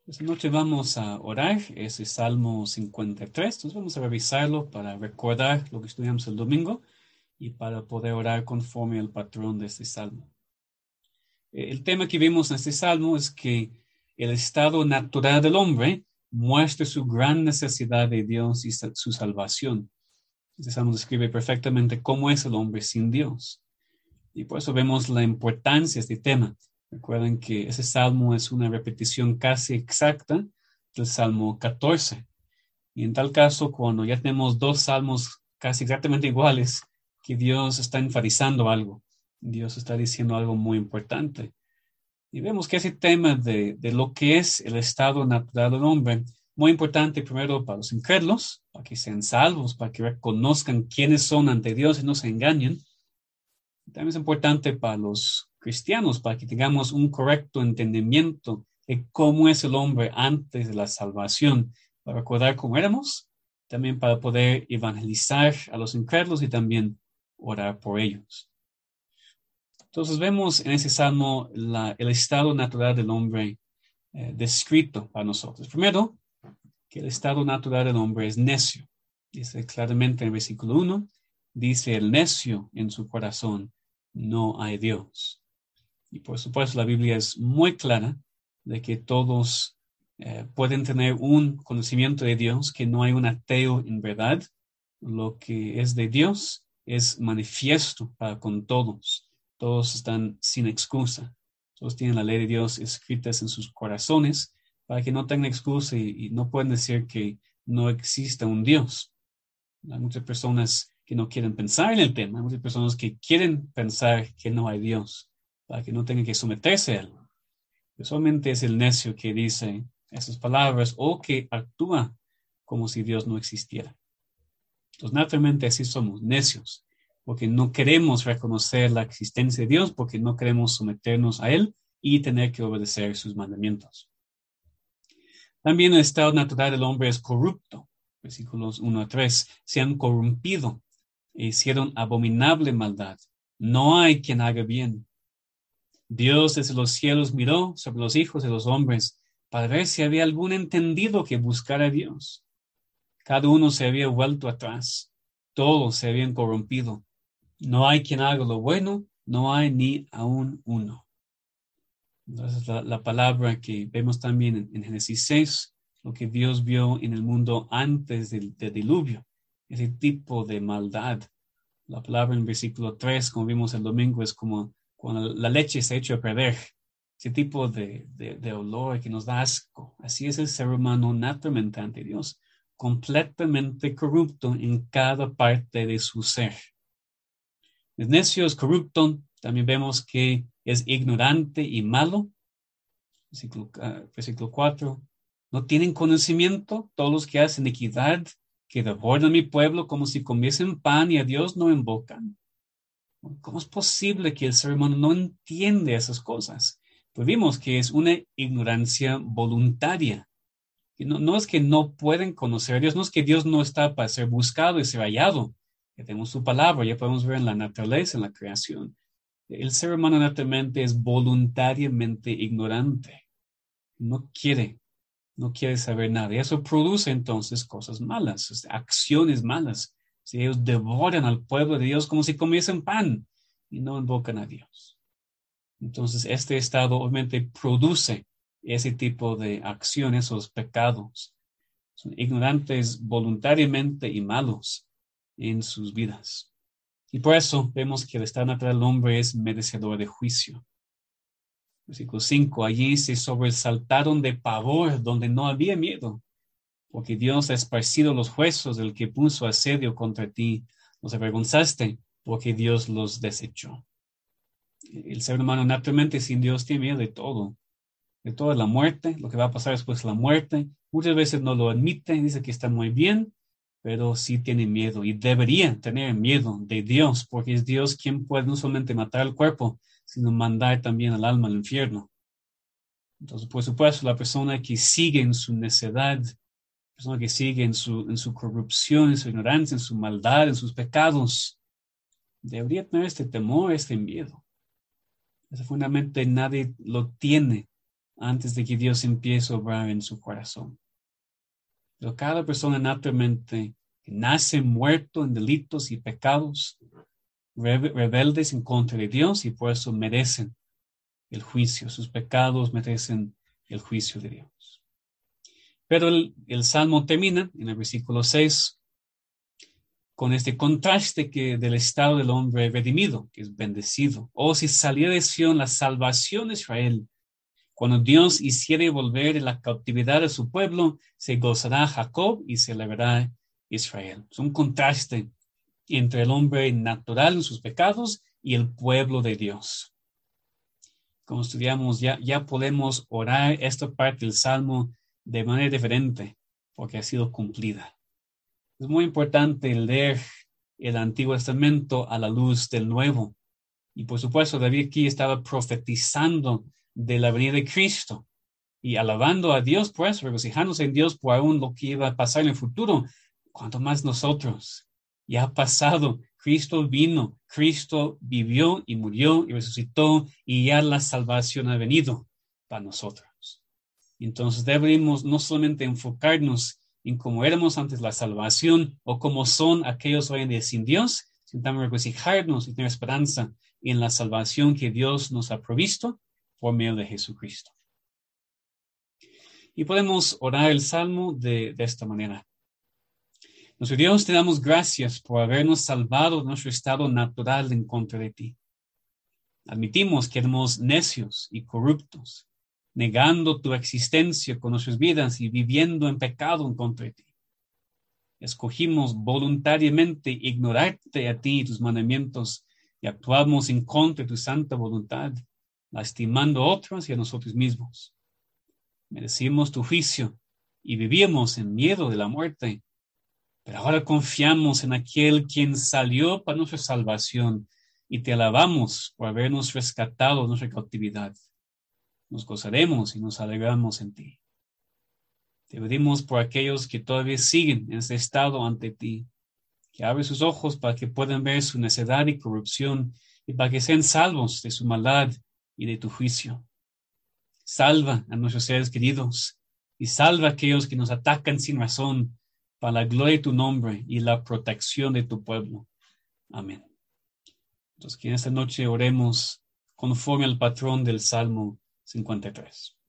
Esta noche vamos a orar, ese Salmo 53. Entonces vamos a revisarlo para recordar lo que estudiamos el domingo y para poder orar conforme al patrón de este Salmo. El tema que vimos en este Salmo es que el estado natural del hombre muestra su gran necesidad de Dios y su salvación. Este Salmo describe perfectamente cómo es el hombre sin Dios. Y por eso vemos la importancia de este tema. Recuerden que ese salmo es una repetición casi exacta del Salmo 14. Y en tal caso, cuando ya tenemos dos salmos casi exactamente iguales, que Dios está enfatizando algo, Dios está diciendo algo muy importante. Y vemos que ese tema de lo que es el estado natural del hombre, muy importante primero para los incrédulos, para que sean salvos, para que reconozcan quiénes son ante Dios y no se engañen. También es importante para los cristianos, para que tengamos un correcto entendimiento de cómo es el hombre antes de la salvación, para recordar cómo éramos, también para poder evangelizar a los incrédulos y también orar por ellos. Entonces vemos en ese salmo el estado natural del hombre descrito para nosotros. Primero, que el estado natural del hombre es necio. Dice claramente en el versículo 1, dice el necio en su corazón, no hay Dios. Y por supuesto la Biblia es muy clara de que todos pueden tener un conocimiento de Dios, que no hay un ateo en verdad. Lo que es de Dios es manifiesto para con todos. Todos están sin excusa. Todos tienen la ley de Dios escritas en sus corazones para que no tengan excusa y no pueden decir que no exista un Dios. Hay muchas personas que no quieren pensar en el tema, hay muchas personas que quieren pensar que no hay Dios, para que no tengan que someterse a él. Pero solamente es el necio que dice esas palabras o que actúa como si Dios no existiera. Entonces, naturalmente así somos, necios, porque no queremos reconocer la existencia de Dios, porque no queremos someternos a él y tener que obedecer sus mandamientos. También el estado natural del hombre es corrupto. Versículos 1 a 3. Se han corrompido e hicieron abominable maldad. No hay quien haga bien. Dios desde los cielos miró sobre los hijos de los hombres para ver si había algún entendido que buscara a Dios. Cada uno se había vuelto atrás. Todos se habían corrompido. No hay quien haga lo bueno, no hay ni aún uno. Entonces, la palabra que vemos también en Génesis 6, lo que Dios vio en el mundo antes del diluvio, ese tipo de maldad. La palabra en versículo 3, como vimos el domingo, es como cuando la leche se ha hecho a perder, ese tipo de olor que nos da asco. Así es el ser humano naturalmente ante Dios, completamente corrupto en cada parte de su ser. El necio es corrupto, también vemos que es ignorante y malo. Versículo 4. ¿No tienen conocimiento todos los que hacen iniquidad, que devoran mi pueblo como si comiesen pan y a Dios no invocan? ¿Cómo es posible que el ser humano no entiende esas cosas? Pues vimos que es una ignorancia voluntaria. No es que no pueden conocer a Dios, no es que Dios no está para ser buscado y ser hallado. Que tenemos su palabra, ya podemos ver en la naturaleza, en la creación. El ser humano naturalmente es voluntariamente ignorante. No quiere saber nada. Y eso produce entonces cosas malas, acciones malas. Si ellos devoran al pueblo de Dios como si comiesen pan y no invocan a Dios. Entonces, este estado obviamente produce ese tipo de acciones, esos pecados. Son ignorantes voluntariamente y malos en sus vidas. Y por eso vemos que el estado natural del hombre es merecedor de juicio. Versículo 5, allí se sobresaltaron de pavor donde no había miedo, porque Dios ha esparcido los huesos del que puso asedio contra ti. Los avergonzaste, porque Dios los desechó. El ser humano naturalmente sin Dios tiene miedo de toda la muerte, lo que va a pasar después de la muerte. Muchas veces no lo admite, dice que está muy bien, pero sí tiene miedo y debería tener miedo de Dios, porque es Dios quien puede no solamente matar el cuerpo, sino mandar también al alma al infierno. Entonces, por supuesto, la persona que sigue en su necedad, la persona que sigue en su corrupción, en su ignorancia, en su maldad, en sus pecados, debería tener este temor, este miedo. Desafortunadamente nadie lo tiene antes de que Dios empiece a obrar en su corazón. Pero cada persona naturalmente nace muerto en delitos y pecados, rebeldes en contra de Dios, y por eso merecen el juicio. Sus pecados merecen el juicio de Dios. Pero el Salmo termina en el versículo 6 con este contraste del estado del hombre redimido, que es bendecido. Oh, si saliera de Sión la salvación de Israel, cuando Dios hiciere volver de la cautividad a su pueblo, se gozará Jacob y se alegrará Israel. Es un contraste entre el hombre natural en sus pecados y el pueblo de Dios. Como estudiamos, ya podemos orar esta parte del Salmo de manera diferente, porque ha sido cumplida. Es muy importante leer el Antiguo Testamento a la luz del Nuevo. Y por supuesto, David aquí estaba profetizando de la venida de Cristo y alabando a Dios por eso, regocijándose en Dios por aún lo que iba a pasar en el futuro. Cuanto más nosotros, ya ha pasado, Cristo vino, Cristo vivió y murió y resucitó, y ya la salvación ha venido para nosotros. Entonces debemos no solamente enfocarnos en cómo éramos antes la salvación o cómo son aquellos hoy en día sin Dios, sino también regocijarnos y tener esperanza en la salvación que Dios nos ha provisto por medio de Jesucristo. Y podemos orar el Salmo de esta manera. Nuestro Dios, te damos gracias por habernos salvado de nuestro estado natural en contra de ti. Admitimos que éramos necios y corruptos, negando tu existencia con nuestras vidas y viviendo en pecado en contra de ti. Escogimos voluntariamente ignorarte a ti y tus mandamientos y actuamos en contra de tu santa voluntad, lastimando a otros y a nosotros mismos. Merecimos tu juicio y vivíamos en miedo de la muerte, pero ahora confiamos en aquel quien salió para nuestra salvación y te alabamos por habernos rescatado de nuestra cautividad. Nos gozaremos y nos alegramos en ti. Te pedimos por aquellos que todavía siguen en ese estado ante ti, que abres sus ojos para que puedan ver su necedad y corrupción y para que sean salvos de su maldad y de tu juicio. Salva a nuestros seres queridos y salva a aquellos que nos atacan sin razón para la gloria de tu nombre y la protección de tu pueblo. Amén. Entonces, que en esta noche oremos conforme al patrón del Salmo 53.